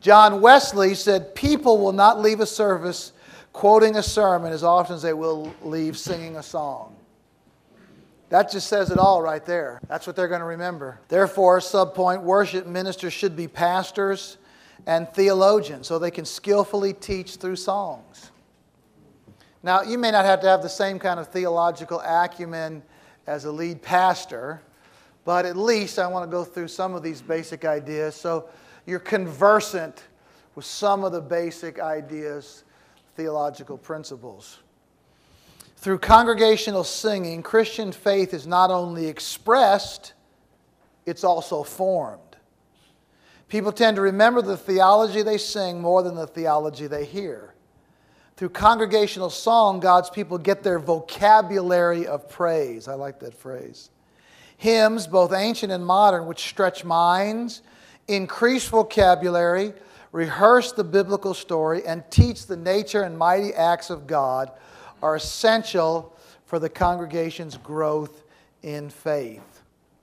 John Wesley said, people will not leave a service quoting a sermon as often as they will leave singing a song. That just says it all right there. That's what they're going to remember. Therefore, subpoint, worship ministers should be pastors and theologians so they can skillfully teach through songs. Now, you may not have to have the same kind of theological acumen as a lead pastor, but at least I want to go through some of these basic ideas so you're conversant with some of the basic ideas, theological principles. Through congregational singing, Christian faith is not only expressed, it's also formed. People tend to remember the theology they sing more than the theology they hear. Through congregational song, God's people get their vocabulary of praise. I like that phrase. Hymns, both ancient and modern, which stretch minds, increase vocabulary, rehearse the biblical story, and teach the nature and mighty acts of God, are essential for the congregation's growth in faith.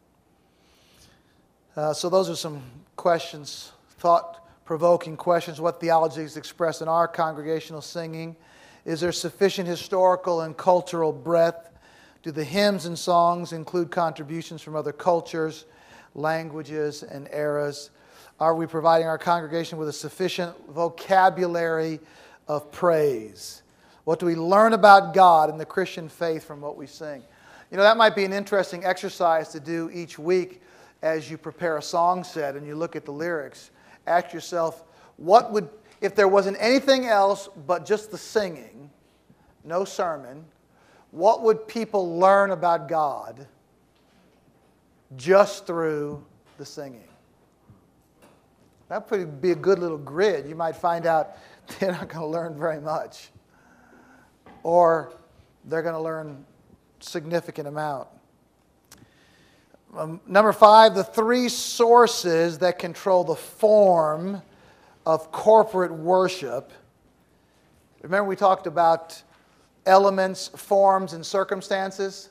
So those are some questions, thought-provoking questions. What theology is expressed in our congregational singing? Is there sufficient historical and cultural breadth? Do the hymns and songs include contributions from other cultures, languages, and eras? Are we providing our congregation with a sufficient vocabulary of praise? What do we learn about God and the Christian faith from what we sing? You know, that might be an interesting exercise to do each week as you prepare a song set and you look at the lyrics. Ask yourself, what would, if there wasn't anything else but just the singing, no sermon, what would people learn about God just through the singing? That would be a good little grid. You might find out they're not going to learn very much. Or they're going to learn a significant amount. Number 5, the 3 sources that control the form of corporate worship. Remember we talked about elements, forms, and circumstances?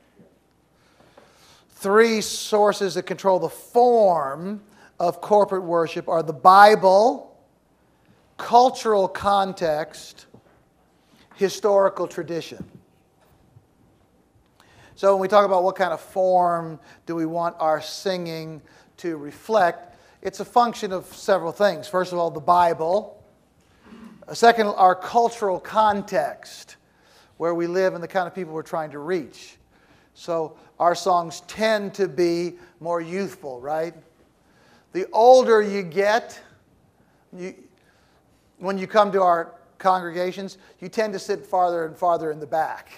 3 sources that control the form of corporate worship are the Bible, cultural context, historical tradition. So when we talk about what kind of form do we want our singing to reflect, it's a function of several things. First of all, the Bible. Second, our cultural context, where we live and the kind of people we're trying to reach. So our songs tend to be more youthful, right? The older you get, when you come to our congregations, you tend to sit farther and farther in the back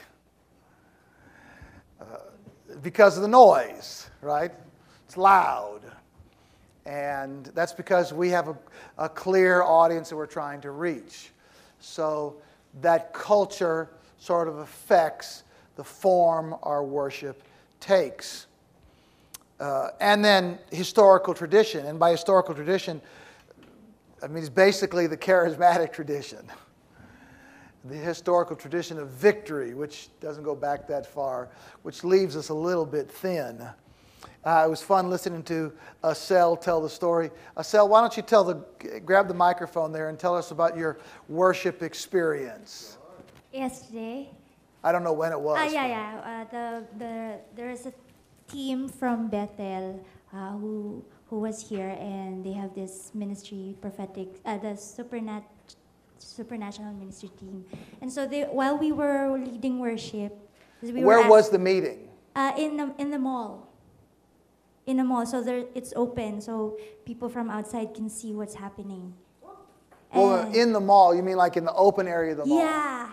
because of the noise, right? It's loud. And that's because we have a clear audience that we're trying to reach. So that culture sort of affects the form our worship takes. And then historical tradition. And by historical tradition, I mean it's basically the charismatic tradition. The historical tradition of victory, which doesn't go back that far, which leaves us a little bit thin. It was fun listening to Asel tell the story. Asel, why don't you grab the microphone there and tell us about your worship experience? Yesterday. I don't know when it was. There is a team from Bethel who was here, and they have this ministry, prophetic, the supernatural ministry team. And so while we were leading worship, where was the meeting? In the mall. In the mall, so it's open, so people from outside can see what's happening. Well, in the mall, you mean like in the open area of the mall? Yeah.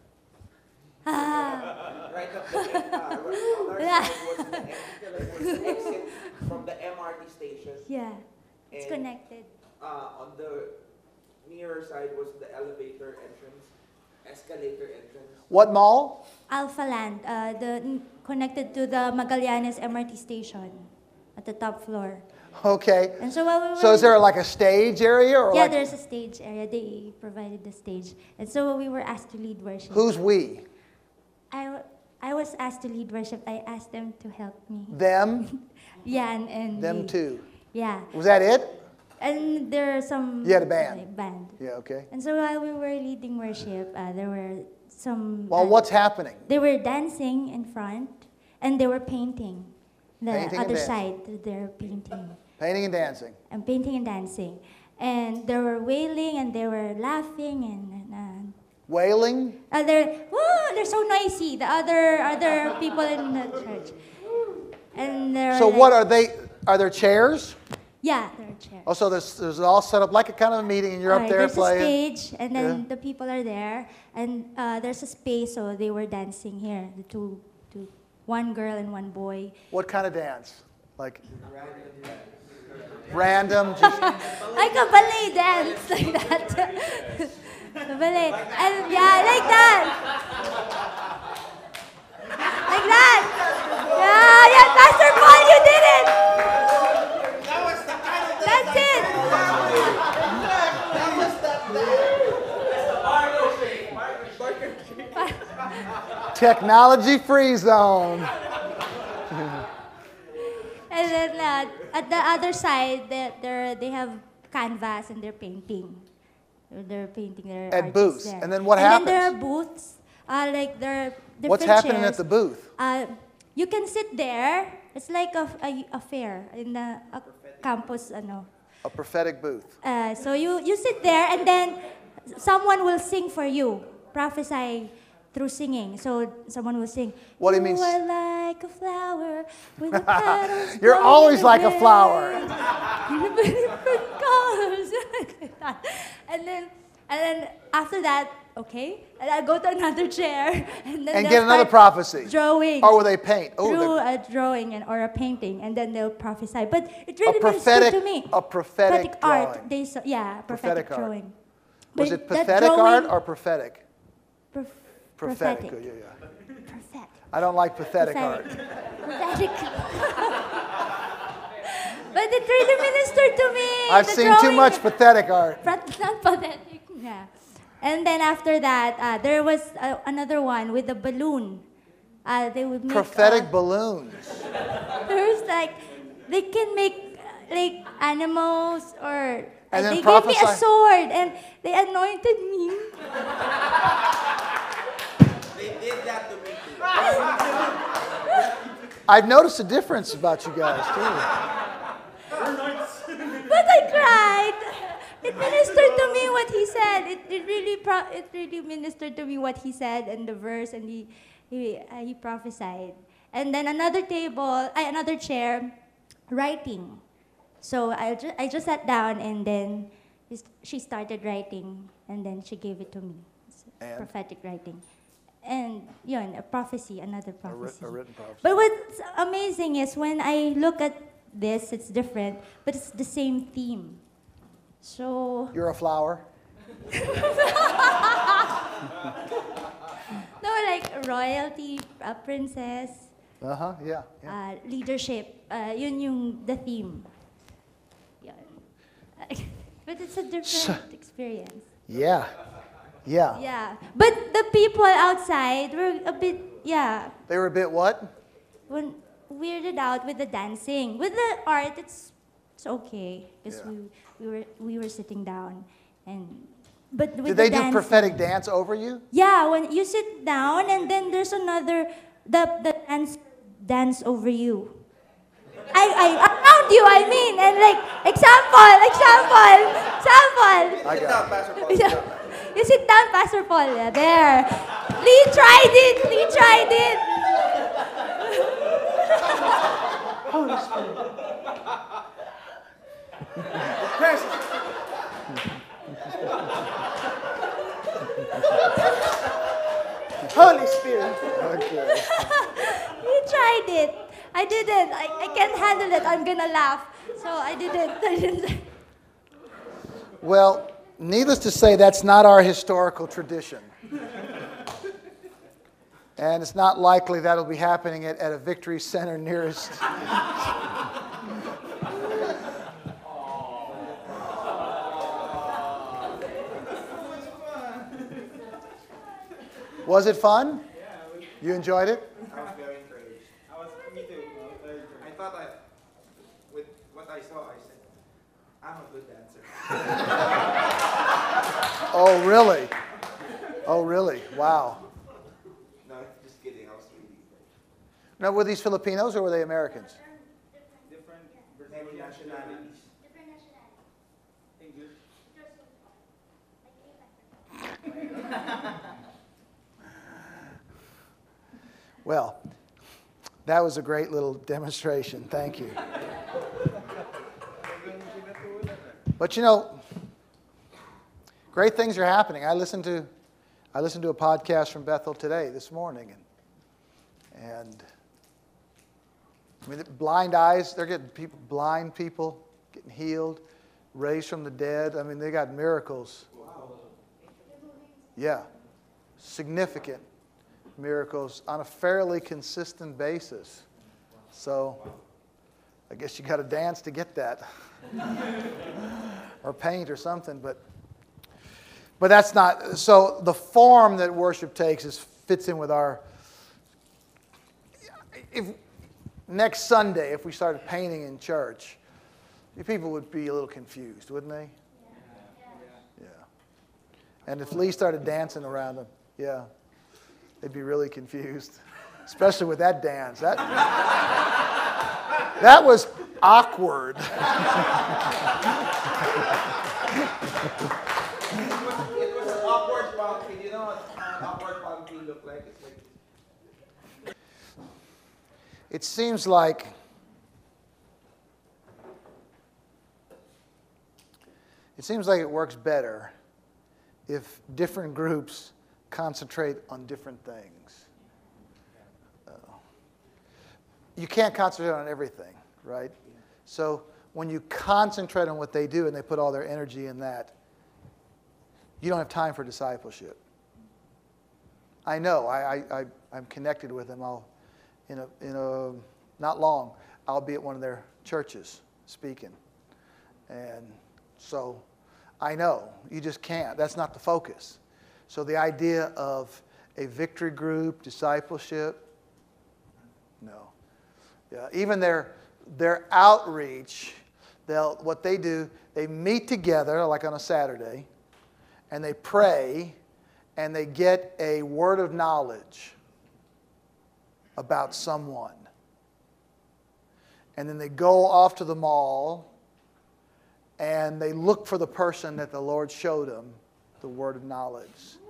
Right up the exit from the MRT station. Yeah, it's connected. On the nearer side was the elevator entrance, escalator entrance. What mall? Alpha Land, connected to the Magallanes MRT station at the top floor. Okay. And so while we were So is there like a stage area? Or yeah, like... there's a stage area. They provided the stage. And so we were asked to lead worship. Who's we? I was asked to lead worship. I asked them to help me. Them? Yeah, and Them too. Yeah. Was that it? And there are some... You had a band? like, band. Yeah, okay. And so while we were leading worship, there were some... Well, what's happening? They were dancing in front, and they were painting. The Painting and other dancing. side, they're painting. Painting and dancing. And painting and dancing. And they were wailing, and they were laughing, and Wailing? they're so noisy. The other people in the church. And they're So like, what are they? Are there chairs? Yeah, there are chairs. Oh, so there's all set up like a kind of a meeting, and you're up Right, there there's playing. a stage, and then Yeah. the people are there, and there's a space, so they were dancing here. One girl and one boy. What kind of dance? Like random, just Like a ballet dance, like that. A ballet. And yeah, like that. Like that. Yeah, Pastor Paul, you did it. That's it. technology-free zone. And then at the other side, they have canvas and they're painting. They're painting their At artists booths. there. And then what And then there happens? are booths. Like there are different What's happening chairs. at the booth? You can sit there. It's like a fair in the campus. A prophetic booth. So you sit there, and then someone will sing for you, prophesy through singing. So someone will sing. What do you mean? You are like a flower with the petals. You're blowing always in like the a flower. wind. Different colors. and then after that, okay, and I go to another chair, and then And they'll get another start prophecy. drawing. Or will they paint? Through Oh, a drawing or a painting, and then they'll prophesy. But it a really prophetic, ministered to me. a prophetic art. drawing. Yeah, Prophetic prophetic art. drawing. Was But it that pathetic art drawing- or prophetic? Prophetic. Oh, yeah. Prophetic. I don't like pathetic art. Pathetic. But it really ministered to me. I've the seen too drawing. much pathetic art. Not pathetic. Yeah. And then after that, there was another one with a balloon. They would make Prophetic balloons. There's like, they can make like animals or And then they gave me a prophesy. sword and they anointed me. They did that to me too. I've noticed a difference about you guys, too. But I cried. It ministered to me what he said. It really ministered to me what he said and the verse, and he prophesied. And then another chair, writing. So I just sat down, and then she started writing, and then she gave it to me. It's And? prophetic writing. And yun, a prophecy, another prophecy. A written prophecy. But what's amazing is when I look at this, it's different, but it's the same theme. So, You're a flower. no, like royalty, princess, Uh-huh, yeah. leadership, yun yung the theme. Yun. But it's a different experience. Yeah. Yeah. Yeah. But the people outside were a bit, They were a bit what? weirded out with the dancing. With the art, it's okay because Yeah. we were sitting down, but with Did they the do dancing- prophetic dance over you? Yeah, when you sit down and then there's another the dance over you. I around you, I mean, and like example. I Sit got down, it. Pastor Paul. Sit down, Pastor. You sit down, Pastor Paul. Yeah, there. Lee tried it. Holy Spirit. Okay. You tried it. I didn't. I can't handle it. I'm gonna laugh. So I didn't. Well, needless to say, that's not our historical tradition. And it's not likely that'll be happening at a Victory Center nearest. Was it fun? You enjoyed it? I was very encouraged. Me too. I thought with what I saw, I said, I'm a good dad. Oh, really? Oh, really? Wow. No, just kidding. I was reading. Now, were these Filipinos or were they Americans? Different nationalities. English. Well, that was a great little demonstration. Thank you. But you know, great things are happening. I listened to a podcast from Bethel today, this morning, and I mean, blind eyes, they're getting blind people getting healed, raised from the dead. I mean, they got miracles. Yeah, significant miracles on a fairly consistent basis. So I guess you got to dance to get that. Or paint or something, but that's not, so the form that worship takes fits in with our, if next Sunday, if we started painting in church, people would be a little confused, wouldn't they? Yeah. And if Lee started dancing around them, yeah, they'd be really confused, especially with that dance. That was awkward. It was an awkward pumpkin. You know what an awkward pumpkin look like? It's like. It seems like it works better if different groups concentrate on different things. You can't concentrate on everything, right? So when you concentrate on what they do and they put all their energy in that, you don't have time for discipleship. I know. I'm connected with them. Not long, I'll be at one of their churches speaking. And so I know. You just can't. That's not the focus. So the idea of a victory group, discipleship, no. Yeah, even their outreach, what they do, they meet together, like on a Saturday, and they pray, and they get a word of knowledge about someone. And then they go off to the mall, and they look for the person that the Lord showed them the word of knowledge.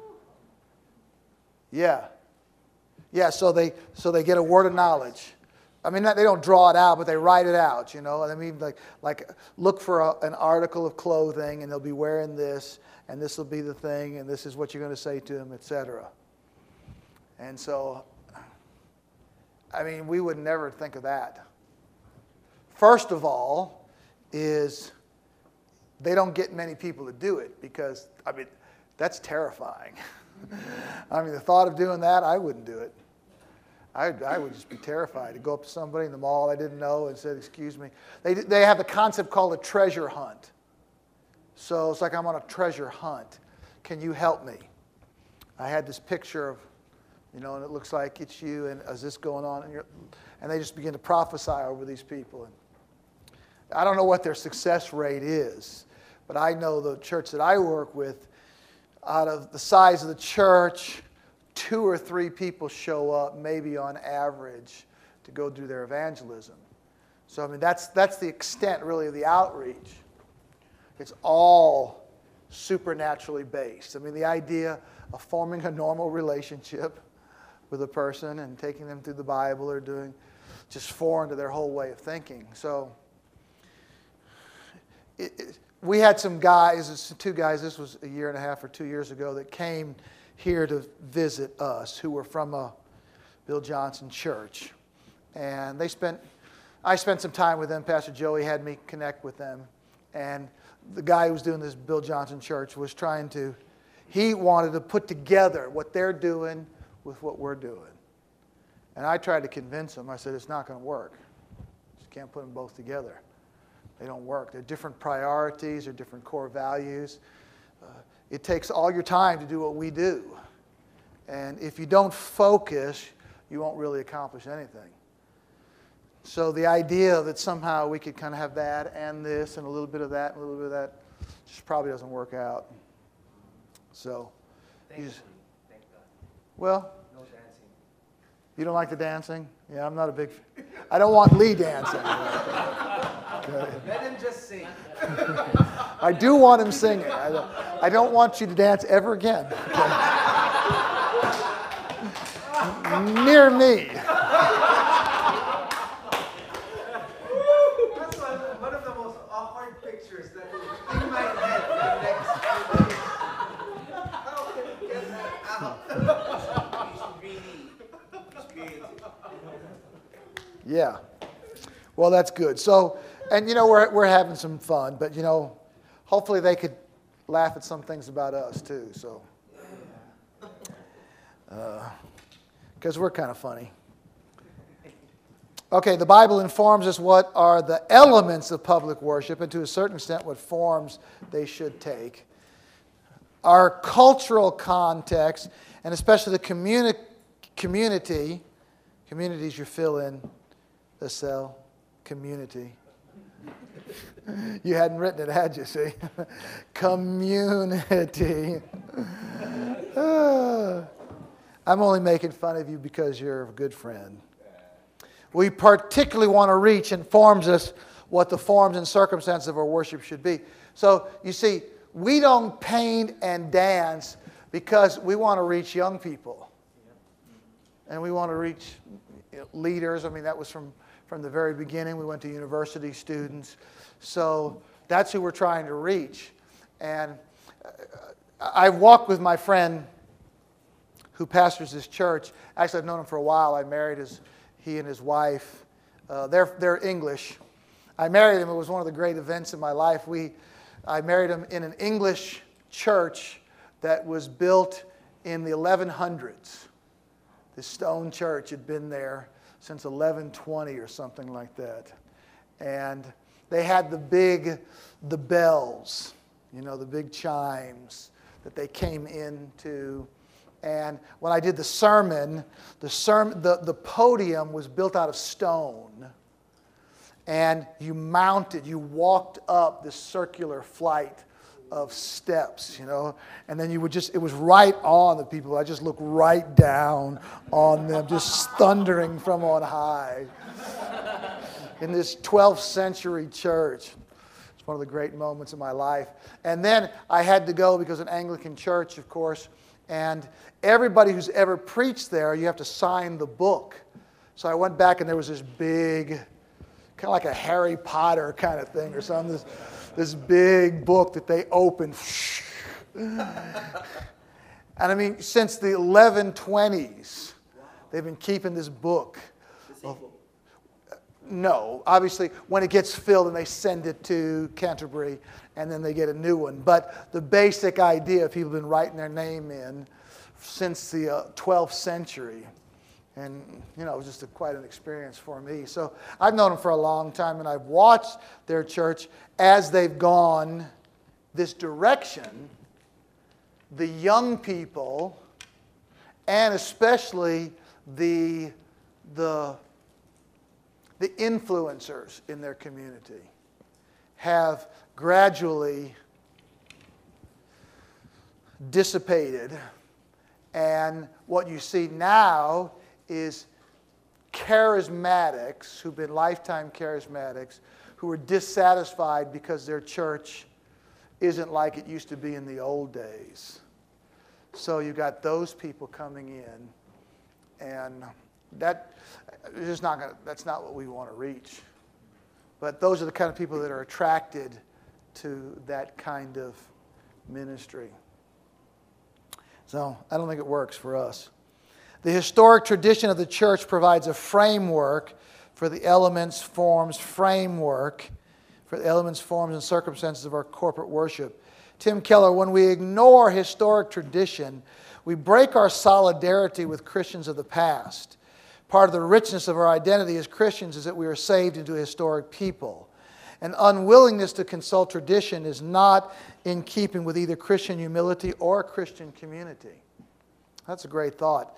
Yeah. Yeah, so they get a word of knowledge. I mean, they don't draw it out, but they write it out, you know. I mean, like look for an article of clothing, and they'll be wearing this, and this will be the thing, and this is what you're going to say to them, etc. And so, I mean, we would never think of that. First of all, is they don't get many people to do it because, I mean, that's terrifying. I mean, the thought of doing that, I wouldn't do it. I would just be terrified to go up to somebody in the mall I didn't know and said, excuse me. They have the concept called a treasure hunt. So it's like I'm on a treasure hunt. Can you help me? I had this picture of, and it looks like it's you, and is this going on? And they just begin to prophesy over these people. And I don't know what their success rate is, but I know the church that I work with, out of the size of the church, 2 or 3 people show up, maybe on average, to go do their evangelism. So, I mean, that's the extent, really, of the outreach. It's all supernaturally based. I mean, the idea of forming a normal relationship with a person and taking them through the Bible or doing just foreign to their whole way of thinking. So, we had some guys, 2 guys, this was 1.5 years or 2 years ago, that came here to visit us, who were from a Bill Johnson church. And I spent some time with them. Pastor Joey had me connect with them. And the guy who was doing this Bill Johnson church was he wanted to put together what they're doing with what we're doing. And I tried to convince him. I said, it's not going to work. You can't put them both together. They don't work. They're different priorities, they're different core values. It takes all your time to do what we do. And if you don't focus, you won't really accomplish anything. So the idea that somehow we could kind of have that and this and a little bit of that and a little bit of that just probably doesn't work out. So, Thank God. well, No dancing. you don't like the dancing? Yeah, I'm not a big. I don't want Lee dancing. Okay. Let him just sing. I do want him singing. I don't want you to dance ever again. Okay? Near me. That's one of the most awkward pictures that is in my head for the next few days. How can you get that out? You should really experience it. Yeah. Well, that's good. So, and we're having some fun, but hopefully they could laugh at some things about us too. So, because we're kind of funny. Okay, the Bible informs us what are the elements of public worship, and to a certain extent, what forms they should take. Our cultural context, and especially the communities you fill in the cell. Community. You hadn't written it, had you, see? Community. I'm only making fun of you because you're a good friend. We particularly want to reach informs us what the forms and circumstances of our worship should be. So, you see, we don't paint and dance because we want to reach young people. And we want to reach leaders. I mean, that was from the very beginning. We went to university students. So that's who we're trying to reach. And I've walked with my friend who pastors this church. Actually, I've known him for a while. I married he and his wife. They're English. I married him. It was one of the great events in my life. I married him in an English church that was built in the 1100s. This stone church had been there since 1120 or something like that. And they had the bells, the big chimes that they came into. And when I did the sermon, the podium was built out of stone. And you walked up this circular flight of steps, and then it was right on the people. I just looked right down on them, just thundering from on high in this 12th century church. It's one of the great moments of my life. And then I had to go because an Anglican church, of course, and everybody who's ever preached there, you have to sign the book. So I went back and there was this big, kind of like a Harry Potter kind of thing or something, this big book that they opened. And I mean, since the 1120s, they've been keeping this book. No, obviously, when it gets filled, and they send it to Canterbury, and then they get a new one. But the basic idea, people have been writing their name in since the 12th century. And, it was just quite an experience for me. So I've known them for a long time, and I've watched their church as they've gone this direction. The young people, and especially the influencers in their community, have gradually dissipated. And what you see now is charismatics who've been lifetime charismatics who are dissatisfied because their church isn't like it used to be in the old days. So you've got those people coming in, and that's not what we want to reach. But those are the kind of people that are attracted to that kind of ministry. So I don't think it works for us. The historic tradition of the church provides a framework for the elements, forms, and circumstances of our corporate worship. Tim Keller, when we ignore historic tradition, we break our solidarity with Christians of the past. Part of the richness of our identity as Christians is that we are saved into a historic people. An unwillingness to consult tradition is not in keeping with either Christian humility or Christian community. That's a great thought.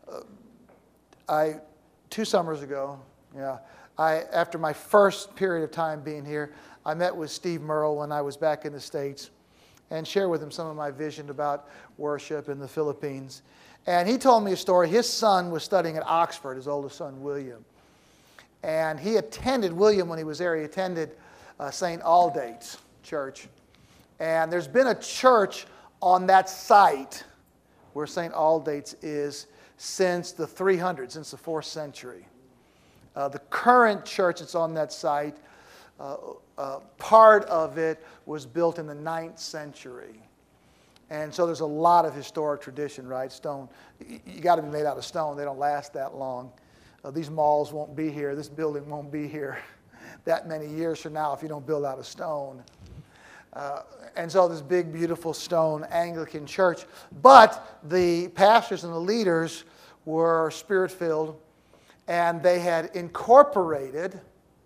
2 summers ago, after my first period of time being here, I met with Steve Merle when I was back in the States. and share with him some of my vision about worship in the Philippines. And he told me a story. His son was studying at Oxford, his oldest son, William. And he attended, William, when he was there, he attended St. Aldate's Church. And there's been a church on that site where St. Aldate's is since the 300s, since the 4th century. The current church that's on that site, part of it was built in the 9th century. And so there's a lot of historic tradition, right? Stone, you got to be made out of stone. They don't last that long. These malls won't be here. This building won't be here that many years from now if you don't build out of stone. And so this big, beautiful stone Anglican church. But the pastors and the leaders were Spirit-filled, and they had incorporated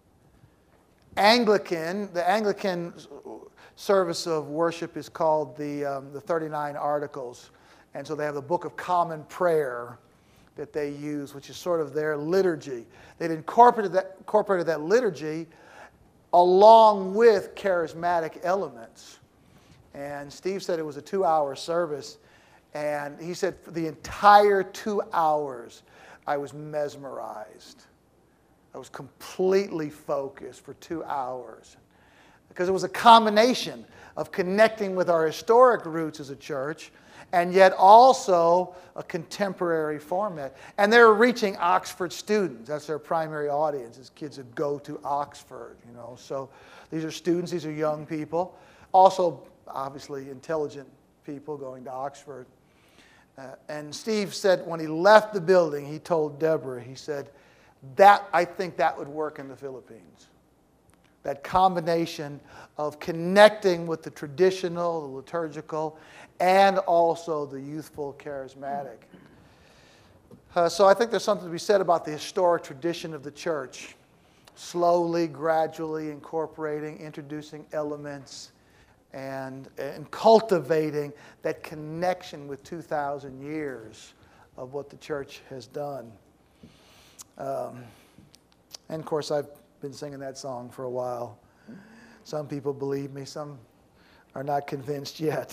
Anglican. The Anglican service of worship is called the 39 Articles. And so they have the Book of Common Prayer that they use, which is sort of their liturgy. They'd incorporated that liturgy along with charismatic elements. And Steve said it was a 2-hour service. And he said for the entire 2 hours, I was mesmerized. I was completely focused for 2 hours. Because it was a combination of connecting with our historic roots as a church and yet also a contemporary format. And they're reaching Oxford students. That's their primary audience, is kids that go to Oxford, you know. So these are students, these are young people. Also, obviously, intelligent people going to Oxford. And Steve said when he left the building, he told Deborah, he said, I think that would work in the Philippines. That combination of connecting with the traditional, the liturgical, and also the youthful, charismatic. So I think there's something to be said about the historic tradition of the church. Slowly, gradually incorporating, introducing elements, and cultivating that connection with 2,000 years of what the church has done. And of course, I've been singing that song for a while. Some people believe me, some are not convinced yet.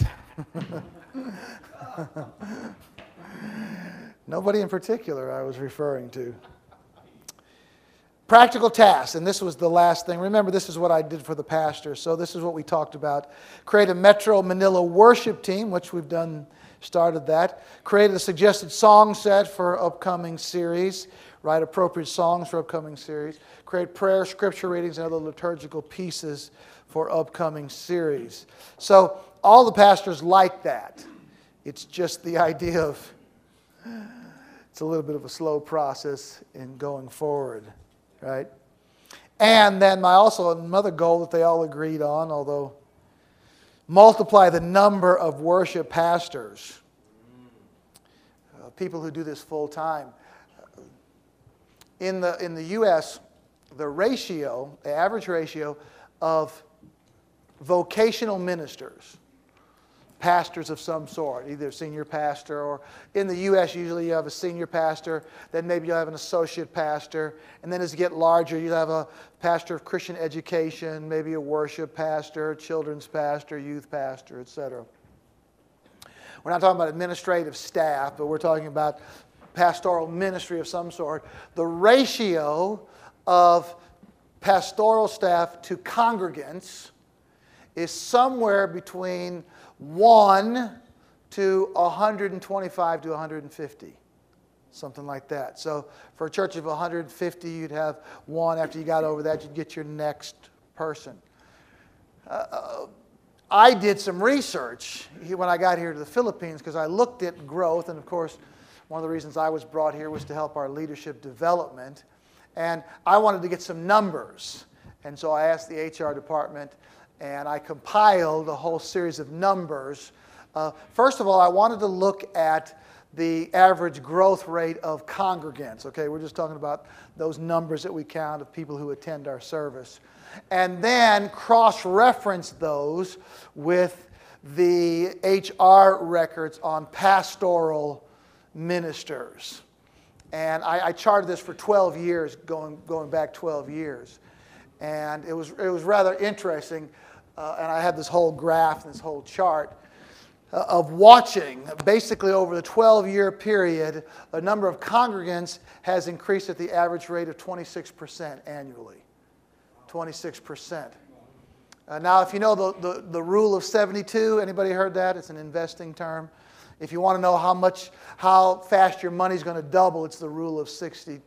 Nobody in particular I was referring to. Practical tasks, and this was the last thing. Remember, this is what I did for the pastor, so this is what we talked about. Create a Metro Manila worship team, which we've done, started that. Create a suggested song set for upcoming series. Write appropriate songs for upcoming series. Create prayer, scripture readings, and other liturgical pieces for upcoming series. So all the pastors like that. It's just the idea of, it's a little bit of a slow process in going forward, right? And then also another goal that they all agreed on, although multiply the number of worship pastors, people who do this full time. In the U.S., the average ratio of vocational ministers, pastors of some sort, either senior pastor or in the U.S. usually you have a senior pastor, then maybe you'll have an associate pastor, and then as you get larger you'll have a pastor of Christian education, maybe a worship pastor, children's pastor, youth pastor, etc. We're not talking about administrative staff, but we're talking about pastoral ministry of some sort. The ratio of pastoral staff to congregants is somewhere between 1 to 125 to 150, something like that. So for a church of 150, you'd have one. After you got over that, you'd get your next person. I did some research when I got here to the Philippines because I looked at growth, and of course, one of the reasons I was brought here was to help our leadership development. And I wanted to get some numbers. And so I asked the HR department, and I compiled a whole series of numbers. First of all, I wanted to look at the average growth rate of congregants. Okay, we're just talking about those numbers that we count of people who attend our service. And then cross-reference those with the HR records on pastoral ministers. And I charted this for 12 years, going back 12 years. And it was rather interesting. and I had this whole graph, this whole chart, of watching, basically over the 12-year period, the number of congregants has increased at the average rate of 26% annually. 26%. Now, if you know the rule of 72, anybody heard that? It's an investing term. If you want to know how fast your money's going to double, it's the rule of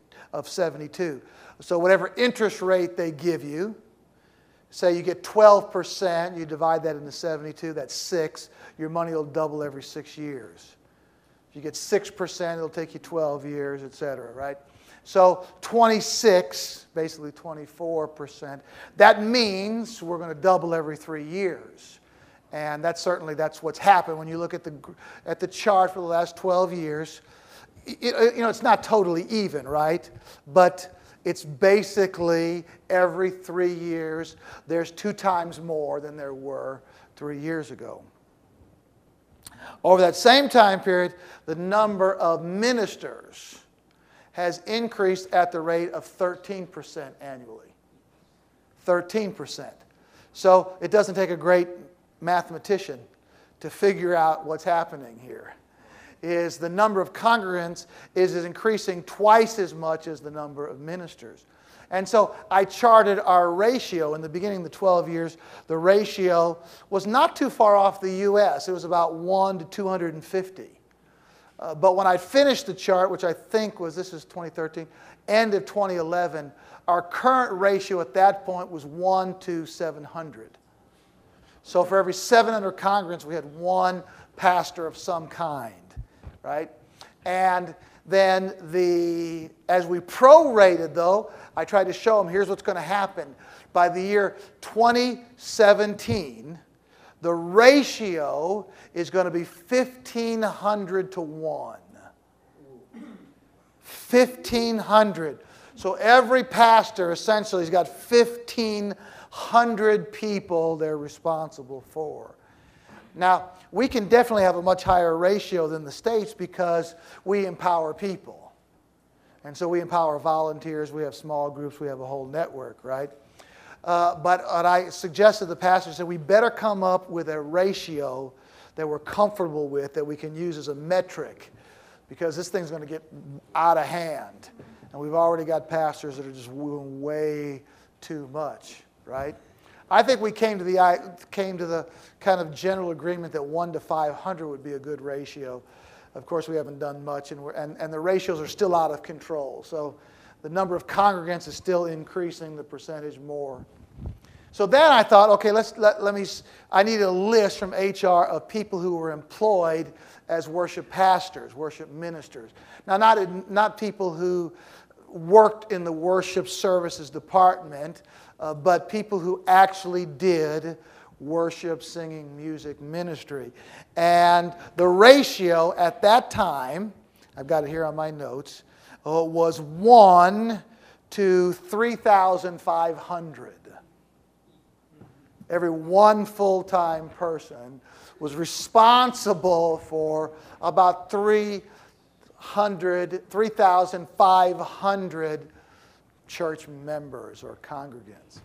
72. So whatever interest rate they give you, say you get 12%, you divide that into 72, that's 6. Your money will double every 6 years. If you get 6%, it'll take you 12 years, etc., right? So 26, basically 24%. That means we're going to double every 3 years. And that's what's happened. When you look at the chart for the last 12 years, it's not totally even, right? But it's basically every 3 years, there's 2 times more than there were 3 years ago. Over that same time period, the number of ministers has increased at the rate of 13% annually. 13%. So it doesn't take a great mathematician to figure out what's happening here. Is the number of congregants is increasing twice as much as the number of ministers. And so I charted our ratio in the beginning of the 12 years. The ratio was not too far off the U.S. It was about 1 to 250. But when I finished the chart, which I think this is 2013, end of 2011, our current ratio at that point was 1 to 700. So for every 700 congregants, we had one pastor of some kind, right? And then as we prorated, though, I tried to show them, here's what's going to happen. By the year 2017, the ratio is going to be 1,500 to 1. 1,500. So every pastor essentially has got 1,500 people they're responsible for. Now, we can definitely have a much higher ratio than the States because we empower people. And so we empower volunteers, we have small groups, we have a whole network, right? But what I suggested to the pastors that we better come up with a ratio that we're comfortable with, that we can use as a metric, because this thing's going to get out of hand. And we've already got pastors that are just doing way too much, right? I think we came to the kind of general agreement that 1 to 500 would be a good ratio. Of course, we haven't done much, and the ratios are still out of control. So the number of congregants is still increasing the percentage more. So then I thought, okay, I need a list from HR of people who were employed as worship pastors, worship ministers. Now, not people who worked in the worship services department, but people who actually did worship, singing, music, ministry. And the ratio at that time, I've got it here on my notes, was 1 to 3,500. Every one full-time person was responsible for about 3,500 church members or congregants.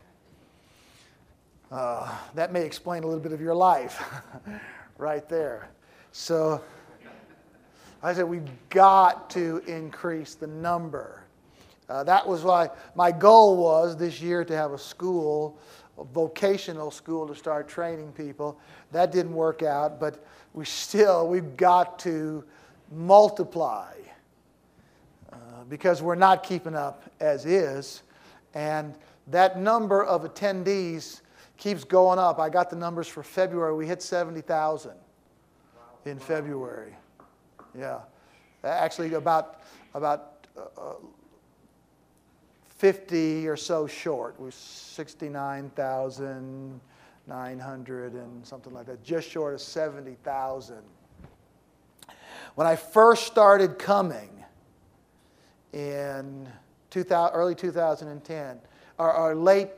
That may explain a little bit of your life right there. So I said we've got to increase the number. That was why my goal was this year to have a vocational school to start training people. That didn't work out, but we've got to multiply because we're not keeping up as is. And that number of attendees keeps going up. I got the numbers for February. We hit 70,000 in February. Yeah. Actually, about 50 or so short. We're 69,900 and something like that, just short of 70,000. When I first started coming in early 2010, or late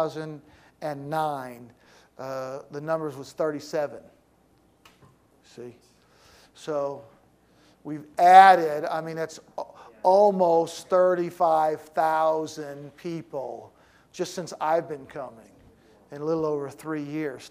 2009, the numbers was 37. See? So we've added, that's almost 35,000 people just since I've been coming. in a little over 3 years.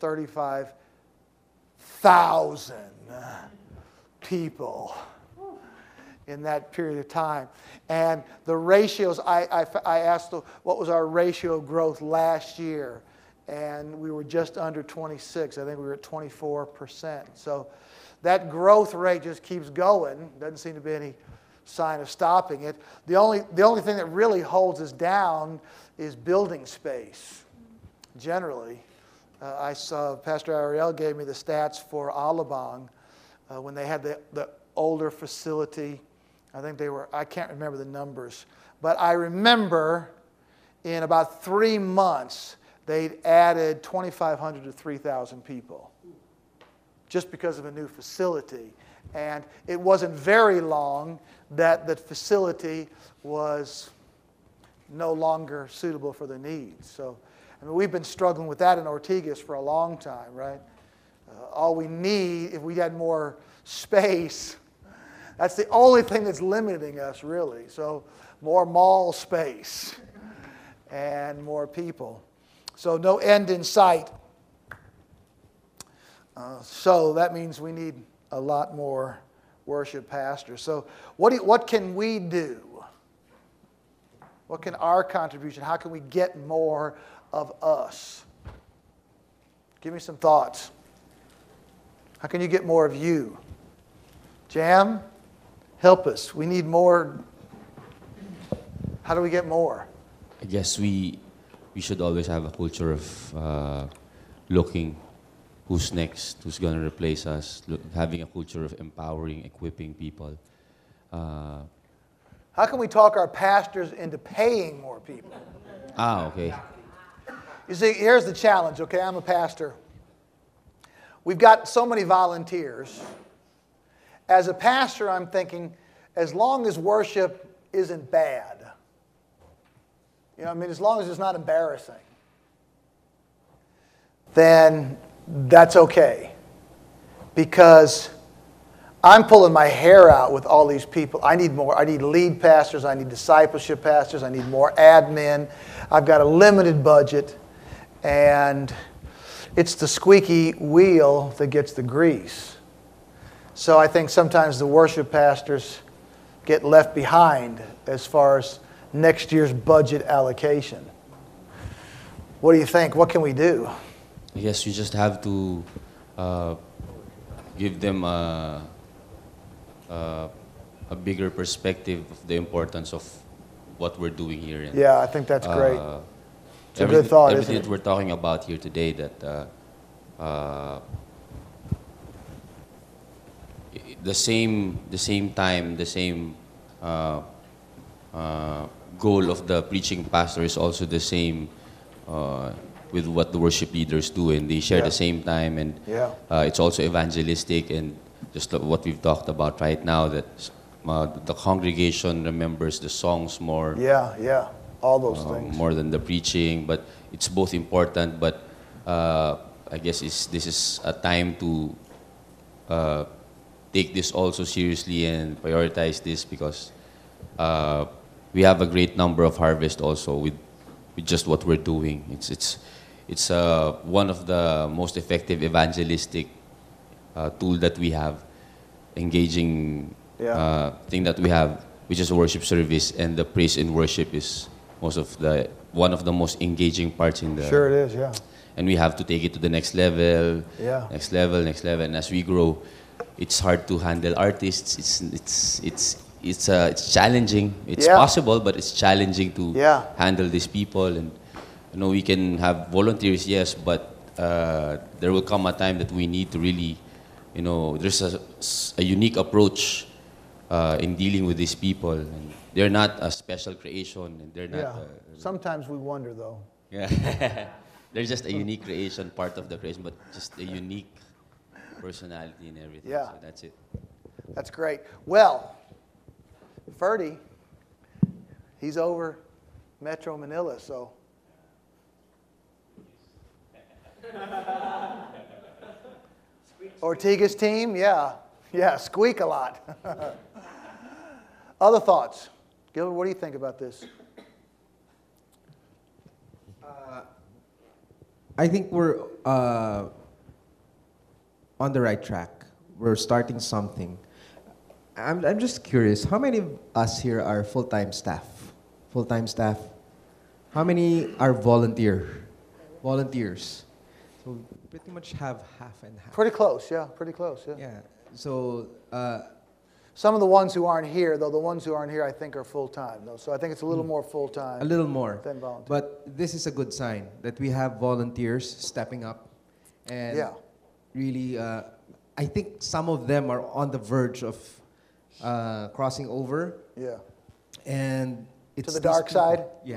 35,000 people in that period of time. And the ratios, I asked what was our ratio of growth last year, and we were just under 26. I think we were at 24%. So that growth rate just keeps going. Doesn't seem to be any sign of stopping it. The only thing that really holds us down is building space, generally. I saw Pastor Ariel gave me the stats for Alabang when they had the older facility. I think I can't remember the numbers, but I remember in about 3 months, they'd added 2,500 to 3,000 people just because of a new facility. And it wasn't very long that the facility was no longer suitable for the needs. So, I mean, we've been struggling with that in Ortigas for a long time, right? All we need, if we had more space, that's the only thing that's limiting us, really. So more mall space and more people. So no end in sight. So that means we need a lot more worship pastors. So what can we do? What can our contribution, how can we get more of us? Give me some thoughts. How can you get more of you? Jam? Help us. We need more. How do we get more? I guess we should always have a culture of looking who's next, who's going to replace us, having a culture of empowering, equipping people. How can we talk our pastors into paying more people? Okay. You see, here's the challenge, okay? I'm a pastor. We've got so many volunteers. As a pastor, I'm thinking, as long as worship isn't bad, as long as it's not embarrassing, then that's okay. Because I'm pulling my hair out with all these people. I need more. I need lead pastors. I need discipleship pastors. I need more admin. I've got a limited budget. And it's the squeaky wheel that gets the grease. So I think sometimes the worship pastors get left behind as far as next year's budget allocation. What do you think? What can we do? I guess you just have to give them a bigger perspective of the importance of what we're doing here. And, yeah, I think that's great. It's a good thought, everything isn't it? that we're talking about here today, that the same goal of the preaching pastor is also the same with what the worship leaders do, and they share the same time, and it's also evangelistic, and just what we've talked about right now, that the congregation remembers the songs more. All those things. More than the preaching, but it's both important, but I guess this is a time to take this also seriously and prioritize this, because we have a great number of harvest also with just what we're doing. It's one of the most effective evangelistic tool that we have, engaging thing that we have, which is a worship service, and the praise and worship is one of the most engaging parts in the. Sure it is, yeah. And we have to take it to the next level, next level, and as we grow, it's hard to handle artists. It's challenging. It's possible, but it's challenging to handle these people. And we can have volunteers, yes, but there will come a time that we need to really, there's a unique approach in dealing with these people. And they're not a special creation, and they're not. Sometimes we wonder, though. Yeah, they're just a unique creation, part of the creation, but just a unique personality and everything. Yeah. So that's it. That's great. Well, Ferdy, he's over Metro Manila, so. Ortigas team, squeak a lot. Other thoughts? Gilbert, what do you think about this? I think we're on the right track. We're starting something. I'm just curious, how many of us here are full-time staff? Full-time staff? How many are volunteers? So pretty much have half and half. Pretty close, yeah, pretty close, yeah. Yeah. So Some of the ones who aren't here, though, the ones who aren't here, I think are full-time, though. So I think it's a little more full-time. a little more. Than volunteer. But this is a good sign that we have volunteers stepping up. And Yeah. really, I think some of them are on the verge of crossing over. Yeah. And it's the these dark people- side? Yeah.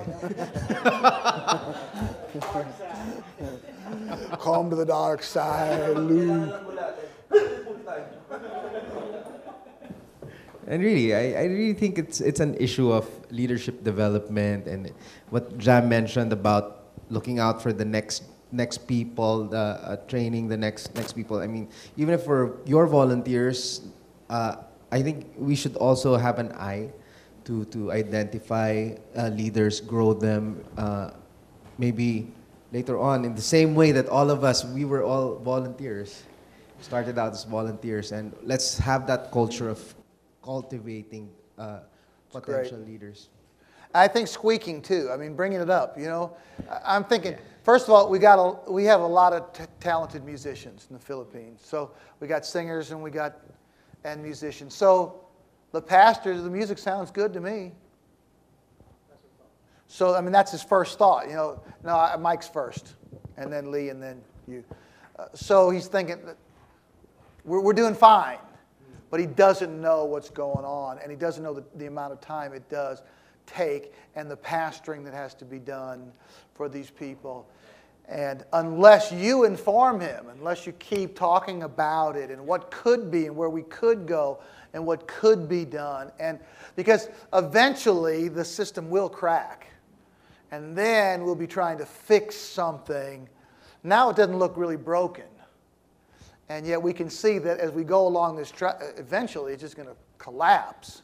Come to the dark side, Lou. And really, I really think it's an issue of leadership development and what Jam mentioned about looking out for the next people, training the next people. I mean, even if we're your volunteers, I think we should also have an eye to identify leaders, grow them, maybe later on in the same way that all of us, we were all volunteers, started out as volunteers, and let's have that culture of cultivating potential leaders. I think squeaking too. I mean, bringing it up. You know, I'm thinking. First of all, we have a lot of talented musicians in the Philippines. So we got singers and musicians. So the pastors, the music sounds good to me. So I mean, that's his first thought. You know, no, Mike's first, and then Lee, and then you. So he's thinking that we're doing fine. But he doesn't know what's going on, and he doesn't know the amount of time it does take and the pastoring that has to be done for these people. And unless you inform him, unless you keep talking about it and what could be and where we could go and what could be done, and because eventually the system will crack, and then we'll be trying to fix something. Now it doesn't look really broken. And yet we can see that as we go along this track, eventually it's just going to collapse.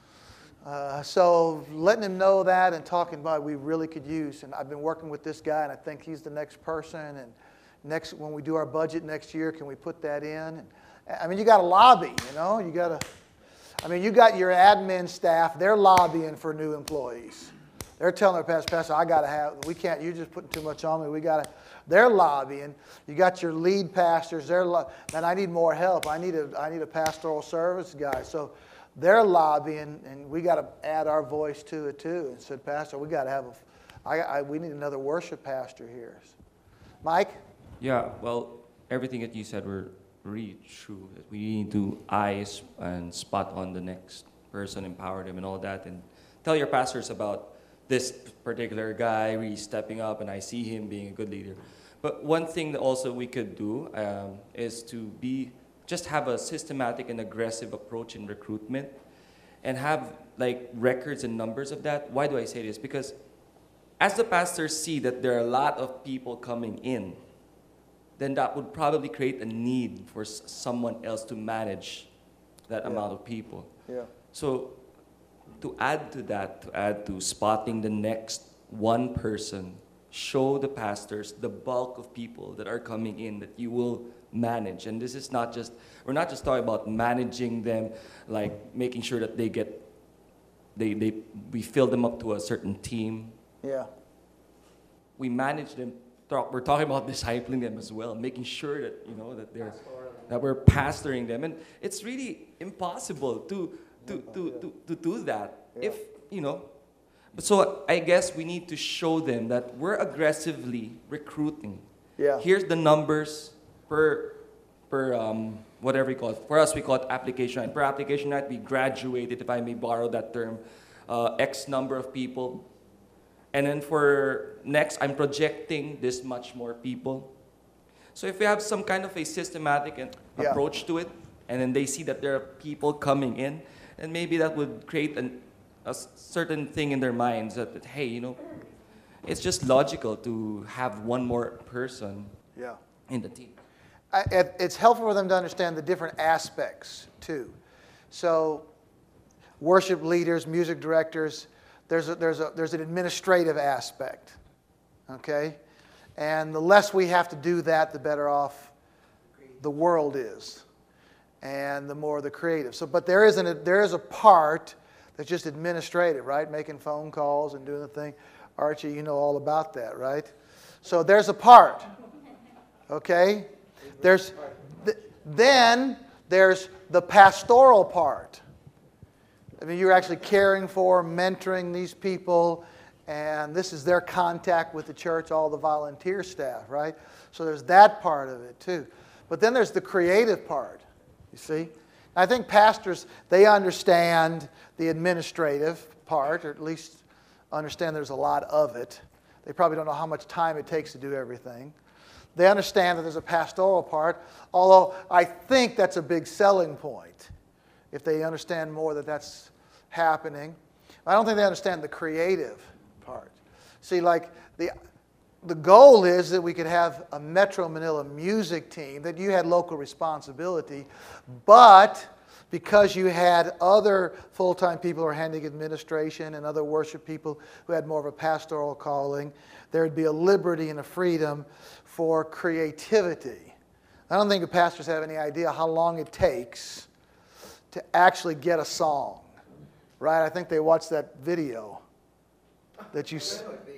So letting him know that and talking about it, we really could use. And I've been working with this guy, and I think he's the next person. And when we do our budget next year, can we put that in? And, I mean, you got to lobby, you know. You got your admin staff. They're lobbying for new employees. They're telling their pastor, I got to have. We can't. You're just putting too much on me. We got to. They're lobbying. You got your lead pastors. And I need more help. I need a pastoral service guy. So they're lobbying, and we got to add our voice to it too. And said, Pastor, we got to have we need another worship pastor here. Mike? Yeah. Well, everything that you said were really true. That we need to eyes and spot on the next person, empower them, and all that, and tell your pastors about this particular guy really stepping up, and I see him being a good leader. But one thing that also we could do is to just have a systematic and aggressive approach in recruitment and have like records and numbers of that. Why do I say this? Because as the pastors see that there are a lot of people coming in, then that would probably create a need for someone else to manage that amount of people. Yeah. So to add to that, to add to spotting the next one person, show the pastors the bulk of people that are coming in that you will manage. And this is we're not just talking about managing them, like making sure that we fill them up to a certain team. Yeah. We manage them. We're talking about discipling them as well, making sure that that we're pastoring them, and it's really impossible to do that. Yeah. So I guess we need to show them that we're aggressively recruiting. Yeah. Here's the numbers per whatever we call it. For us, we call it application night. Per application night, we graduated, if I may borrow that term, X number of people. And then for next, I'm projecting this much more people. So if we have some kind of a systematic approach to it, and then they see that there are people coming in, and maybe that would create a certain thing in their minds that hey, it's just logical to have one more person in the team. It's helpful for them to understand the different aspects too. So, worship leaders, music directors, there's an administrative aspect, okay, And the less we have to do that, the better off the world is. And the more the creative. So, but there is a part that's just administrative, right? Making phone calls and doing the thing. Archie, you know all about that, right? So there's a part. Okay? Then there's the pastoral part. I mean, you're actually caring for, mentoring these people, and this is their contact with the church, all the volunteer staff, right? So there's that part of it too. But then there's the creative part, you see? I think pastors, they understand the administrative part, or at least understand there's a lot of it. They probably don't know how much time it takes to do everything. They understand that there's a pastoral part, although I think that's a big selling point if they understand more that that's happening. I don't think they understand the creative part. See, like the goal is that we could have a Metro Manila music team, that you had local responsibility, but because you had other full-time people who are handling administration and other worship people who had more of a pastoral calling, there would be a liberty and a freedom for creativity. I don't think the pastors have any idea how long it takes to actually get a song, right? I think they watched that video that you.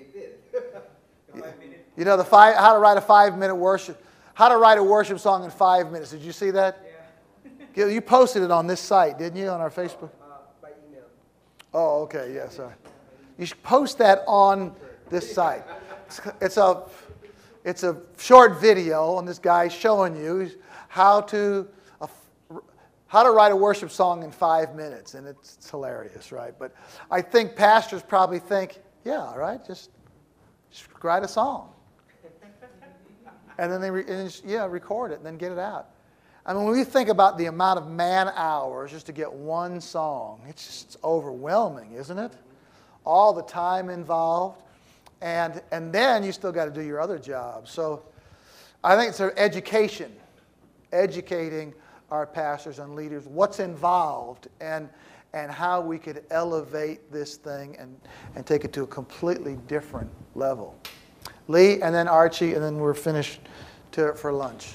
You know how to write a 5-minute worship, how to write a worship song in 5 minutes. Did you see that? Yeah. You posted it on this site, didn't you, on our Facebook? By email. Oh, okay, yeah, sorry. You should post that on this site. It's a short video, and this guy's showing you how to write a worship song in 5 minutes, and it's hilarious, right? But I think pastors probably think, yeah, right, just write a song. And then record it and then get it out. I mean, when we think about the amount of man hours just to get one song, it's overwhelming, isn't it? All the time involved. And then you still got to do your other jobs. So I think it's an education, educating our pastors and leaders what's involved and how we could elevate this thing and take it to a completely different level. Lee, and then Archie, and then we're finished for lunch.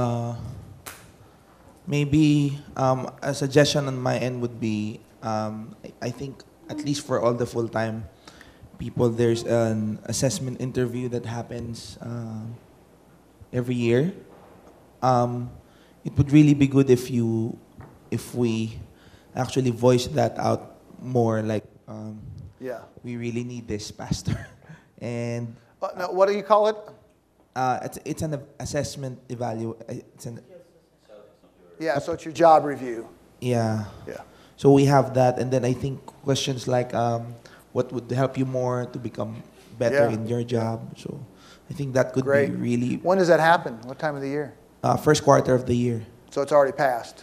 Maybe a suggestion on my end would be, I think at least for all the full-time people, there's an assessment interview that happens every year. It would really be good if we actually voice that out more, like we really need this, Pastor. And now, what do you call it? It's an assessment so it's your job review. Yeah. Yeah. So we have that, and then I think questions like what would help you more to become better in your job. So I think that could be really. When does that happen? What time of the year? First quarter of the year. So it's already passed.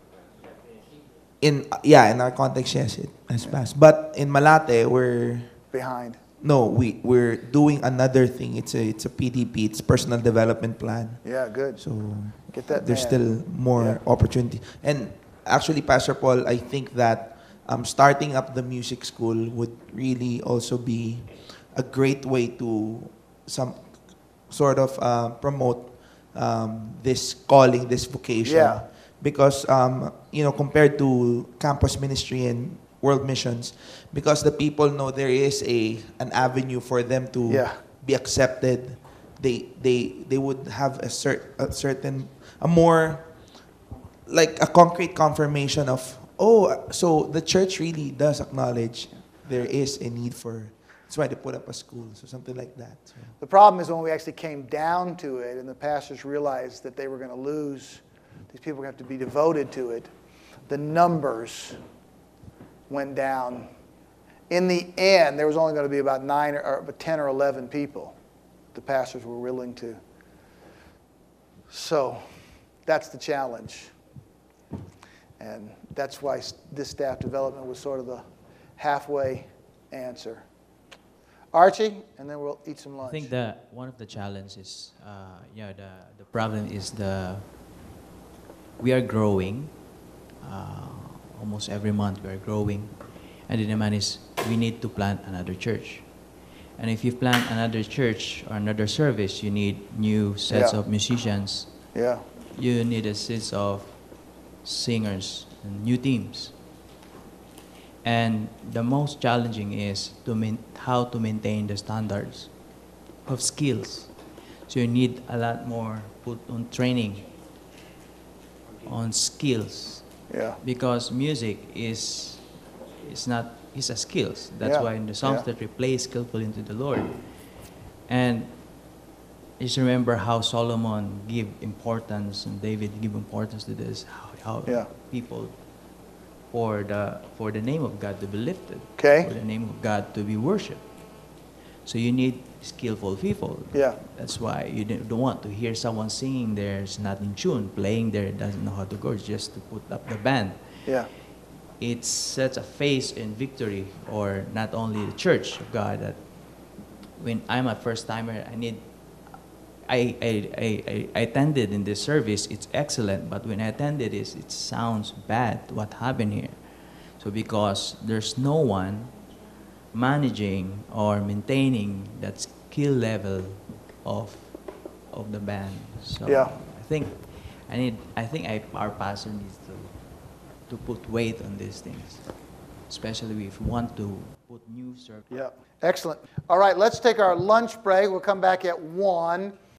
In our context, yes, it has passed. But in Malate, we're behind. No, we're doing another thing. It's a PDP. It's personal development plan. Yeah, good. So get that. There's still more opportunity. And actually, Pastor Paul, I think that starting up the music school would really also be a great way to some sort of promote this calling, this vocation. Yeah. Because compared to campus ministry and world missions, because the people know there is an avenue for them to be accepted, they would have a more like a concrete confirmation of, so the church really does acknowledge there is a need for. That's why they put up a school, so something like that. So. The problem is when we actually came down to it, and the pastors realized that they were going to lose. These people were going to have to be devoted to it. The numbers went down. In the end, there was only going to be about 10 or 11 people the pastors were willing to. So that's the challenge. And that's why this staff development was sort of the halfway answer. Archie, and then we'll eat some lunch. I think that one of the challenges, the problem is we are growing. Almost every month we are growing. And the demand is we need to plant another church. And if you plant another church or another service, you need new sets Yeah. of musicians. Yeah. You need a set of singers and new teams. And the most challenging is how to maintain the standards of skills. So you need a lot more put on training on skills, Yeah. because music is a skills. That's Yeah. why in the songs Yeah. that we play skillfully into the Lord. And just remember how Solomon give importance and David give importance to this, how Yeah. people for the name of God to be lifted, Okay. for the name of God to be worshipped. So you need skillful people. Yeah. That's why you don't want to hear someone singing there is not in tune, playing there doesn't know how to go, just to put up the band. Yeah. It's such a faith in victory, or not only the church of God, that when I'm a first timer, I attended in this service, it's excellent, but when I attended this, it sounds bad, what happened here. So because there's no one managing or maintaining that skill level of the band. So Yeah. I think our pastor needs to put weight on these things, especially if we want to put new circles. Yeah. Excellent. All right, let's take our lunch break. We'll come back at 1.